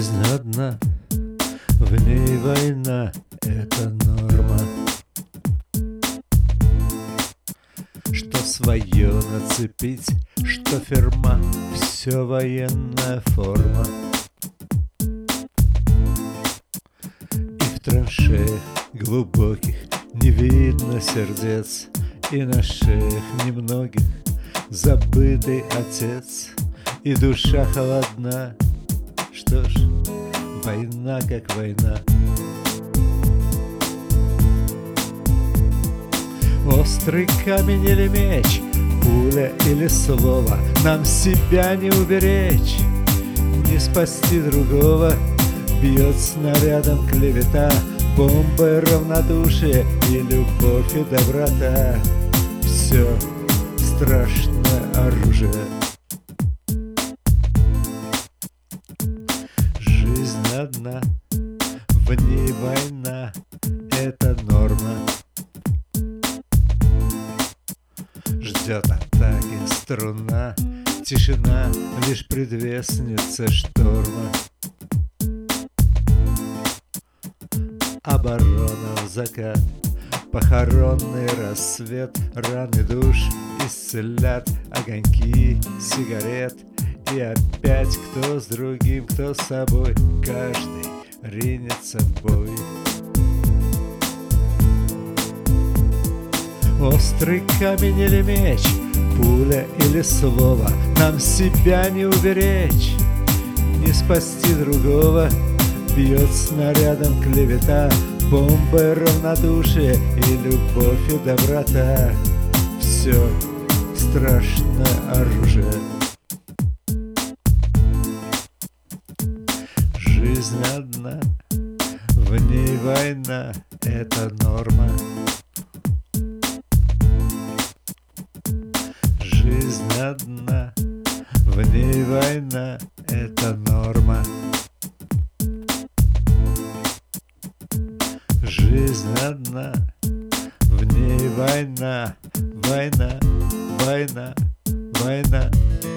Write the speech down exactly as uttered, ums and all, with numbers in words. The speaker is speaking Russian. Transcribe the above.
Жизнь одна, в ней война — это норма. Что свое нацепить, что ферма, все военная форма. И в траншеях глубоких не видно сердец, и на шеях немногих забытый отец, и душа холодна. Что ж, война как война. Острый камень или меч, пуля или слово, нам себя не уберечь, не спасти другого. Бьет снарядом клевета, бомбой равнодушие и любовь и доброта. Все страшное оружие. Жизнь одна, в ней война — это норма. Ждет атаки струна, тишина — лишь предвестница шторма. Оборона в закат, похоронный рассвет, раны душ исцелят огоньки сигарет. И опять кто с другим, кто с собой, каждый ринется в бой. Острый камень или меч, пуля или слово, нам себя не уберечь, не спасти другого. Бьет снарядом клевета, бомбой равнодушие и любовь и доброта. Все страшное оружие. Жизнь одна, в ней война — это норма. Жизнь одна, в ней война — это норма. Жизнь одна, в ней война, война, война, война.